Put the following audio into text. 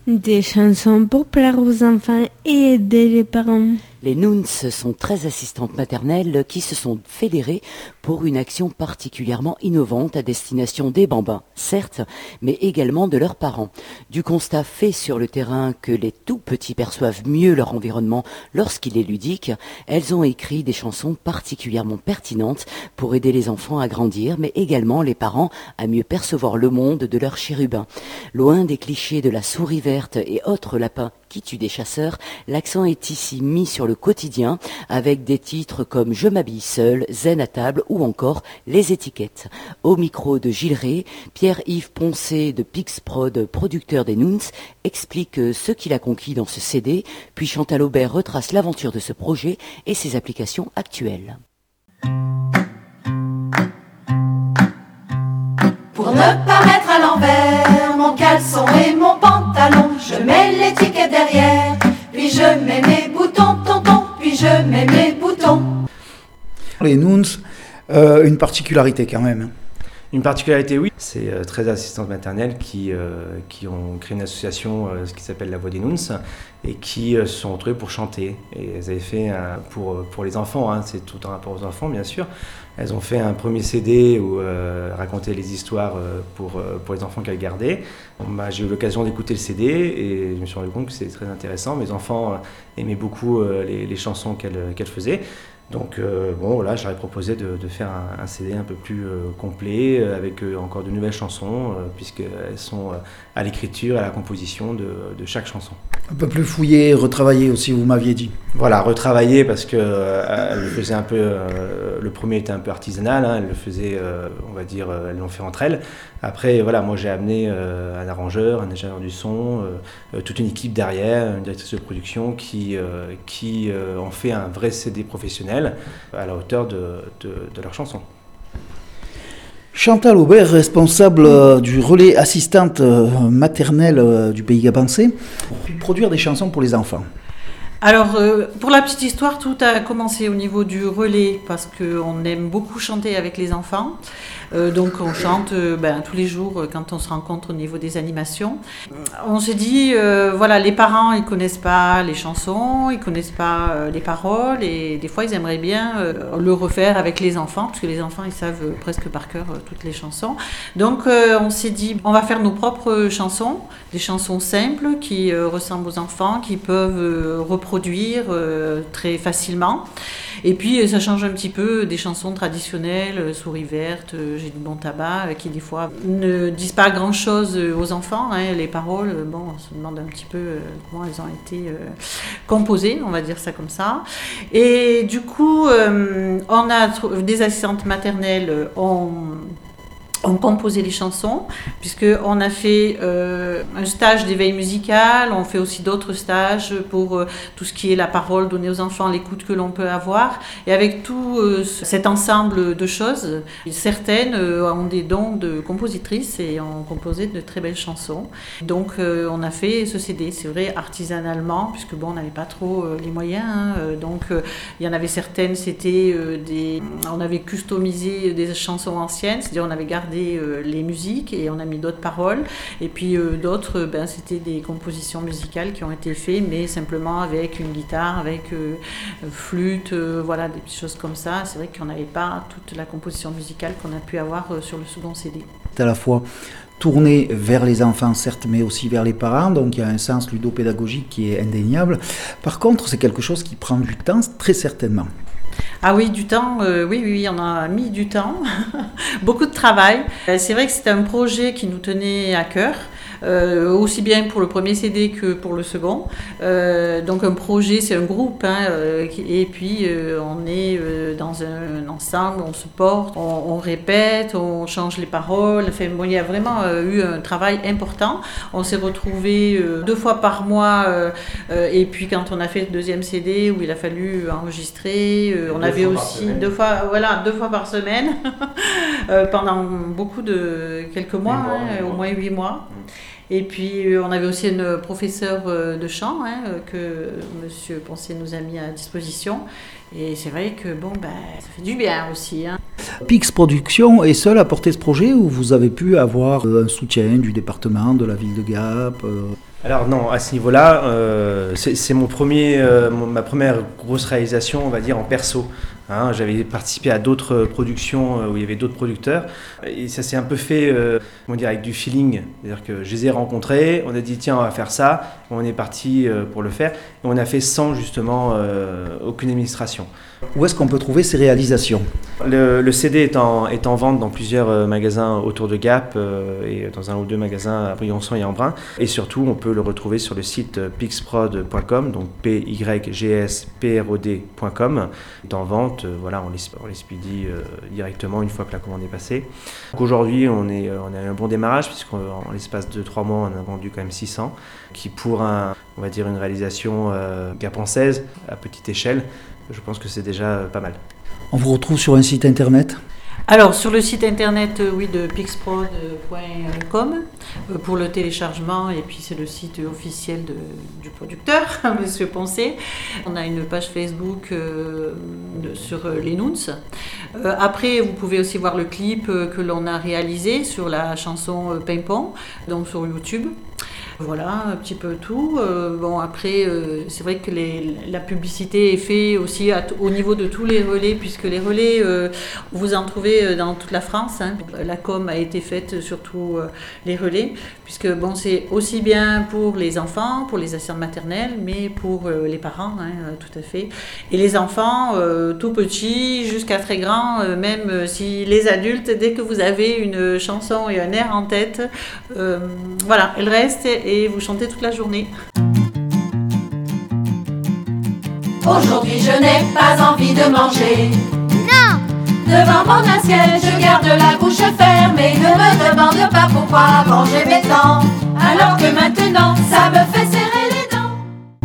Des chansons pour plaire aux enfants et aider les parents. Les Noons sont 13 assistantes maternelles qui se sont fédérées pour une action particulièrement innovante à destination des bambins, certes, mais également de leurs parents. Du constat fait sur le terrain que les tout petits perçoivent mieux leur environnement lorsqu'il est ludique, elles ont écrit des chansons particulièrement pertinentes pour aider les enfants à grandir, mais également les parents à mieux percevoir le monde de leurs chérubins. Loin des clichés de la souris verte et autres lapins qui tuent des chasseurs, l'accent est ici mis sur le quotidien avec des titres comme Je m'habille seul, Zen à table ou encore Les étiquettes. Au micro de Gilles Rey, Pierre-Yves Poncé de Pixprod, producteur des Noons, explique ce qu'il a conquis dans ce CD, puis Chantal Aubert retrace l'aventure de ce projet et ses applications actuelles. Pour ne pas mettre à l'envers mon caleçon et mon pantalon, je mets l'étiquette derrière, puis je mets mes boutons, tonton, puis je mets mes boutons. Les Noons, une particularité quand même. Une particularité, oui. C'est 13 assistantes maternelles qui ont créé une association qui s'appelle La Voix des Noons et qui se sont retrouvées pour chanter. Et elles avaient fait, pour les enfants, hein, c'est tout en rapport aux enfants bien sûr, elles ont fait un premier CD où racontaient les histoires pour les enfants qu'elles gardaient. J'ai eu l'occasion d'écouter le CD et je me suis rendu compte que c'était très intéressant. Mes enfants aimaient beaucoup les chansons qu'elles faisaient. Donc voilà, j'aurais proposé de faire un CD un peu plus complet avec encore de nouvelles chansons puisqu'elles sont à l'écriture et à la composition de chaque chanson. Un peu plus fouillé, retravaillé aussi, vous m'aviez dit. Voilà, retravaillé parce que elle le faisait un peu. Le premier était un peu artisanal, hein, elle le faisait, on va dire, elles l'ont fait entre elles. Après, voilà, moi j'ai amené un arrangeur, un ingénieur du son, toute une équipe derrière, une directrice de production qui en fait un vrai CD professionnel à la hauteur de leurs chansons. Chantal Aubert, responsable du relais assistante maternelle du Pays Gapençais, pour produire des chansons pour les enfants. Alors, pour la petite histoire, tout a commencé au niveau du relais parce qu'on aime beaucoup chanter avec les enfants. Donc, on chante tous les jours quand on se rencontre au niveau des animations. On s'est dit, voilà, les parents, ils connaissent pas les chansons, ils connaissent pas les paroles et des fois, ils aimeraient bien le refaire avec les enfants parce que les enfants, ils savent presque par cœur toutes les chansons. Donc, on s'est dit, on va faire nos propres chansons, des chansons simples qui ressemblent aux enfants, qui peuvent reproduire très facilement. Et puis ça change un petit peu des chansons traditionnelles, Souris verte, J'ai du bon tabac, qui des fois ne disent pas grand-chose aux enfants. Hein. Les paroles, on se demande un petit peu comment elles ont été composées, on va dire ça comme ça. Et du coup, on a des assistantes maternelles, on composait les chansons, puisqu'on a fait un stage d'éveil musical, on fait aussi d'autres stages pour tout ce qui est la parole donnée aux enfants, l'écoute que l'on peut avoir. Et avec tout cet ensemble de choses, certaines ont des dons de compositrices et ont composé de très belles chansons. Donc on a fait ce CD, c'est vrai, artisanalement, puisque on n'avait pas trop les moyens. Hein, donc il y en avait certaines, c'était on avait customisé des chansons anciennes, c'est-à-dire on avait gardé les musiques et on a mis d'autres paroles et puis d'autres c'était des compositions musicales qui ont été faites mais simplement avec une guitare, avec flûte, voilà des petites choses comme ça. C'est vrai qu'on n'avait pas toute la composition musicale qu'on a pu avoir sur le second CD. C'est à la fois tourné vers les enfants certes mais aussi vers les parents, donc il y a un sens ludopédagogique qui est indéniable. Par contre c'est quelque chose qui prend du temps très certainement. Ah oui, du temps, oui, on a mis du temps, beaucoup de travail. C'est vrai que c'était un projet qui nous tenait à cœur. Aussi bien pour le premier CD que pour le second. Donc un projet, c'est un groupe, hein, et puis on est dans un ensemble, on se porte, on répète, on change les paroles. Enfin, il y a vraiment eu un travail important. On s'est retrouvés 2 fois par mois, et puis quand on a fait le deuxième CD où il a fallu enregistrer, on avait aussi 2 fois par semaine pendant quelques mois, au moins 8 mois. Et puis on avait aussi une professeure de chant que Monsieur Poncé nous a mis à disposition. Et c'est vrai que ça fait du bien aussi. Hein. Pix Production est seule à porter ce projet ou vous avez pu avoir un soutien du département, de la ville de Gap Alors non, à ce niveau-là, c'est ma première grosse réalisation, on va dire, en perso. Hein, j'avais participé à d'autres productions où il y avait d'autres producteurs et ça s'est un peu fait avec du feeling. C'est-à-dire que je les ai rencontrés, on a dit tiens on va faire ça, on est parti pour le faire et on a fait sans justement aucune administration. Où est-ce qu'on peut trouver ces réalisations ? Le CD est en vente dans plusieurs magasins autour de Gap et dans un ou deux magasins à Briançon et en Brun. Et surtout, on peut le retrouver sur le site pixprod.com, donc pyggsprod.com. Il est en vente, on l'expédie directement une fois que la commande est passée. Donc aujourd'hui, on a un bon démarrage puisqu'en l'espace de 3 mois, on a vendu quand même 600, qui pour une réalisation gapençaise à petite échelle, je pense que c'est déjà pas mal. On vous retrouve sur un site internet ? Alors, sur le site internet de pixprod.com pour le téléchargement, et puis c'est le site officiel du producteur, Monsieur Poncé. On a une page Facebook sur les Noons. Après, vous pouvez aussi voir le clip que l'on a réalisé sur la chanson Pimpon, donc sur YouTube. Voilà, un petit peu tout. Après, c'est vrai que la publicité est faite aussi au niveau de tous les relais, puisque les relais, vous en trouvez dans toute la France. Hein. La com a été faite sur tous les relais, puisque c'est aussi bien pour les enfants, pour les assistantes maternelles, mais pour les parents, tout à fait. Et les enfants, tout petits jusqu'à très grands, même si les adultes, dès que vous avez une chanson et un air en tête, elle reste et vous chantez toute la journée. Aujourd'hui je n'ai pas envie de manger. Non. Devant mon assiette je garde la bouche fermée. Ne me demande pas pourquoi avant j'aimais tant, alors que maintenant ça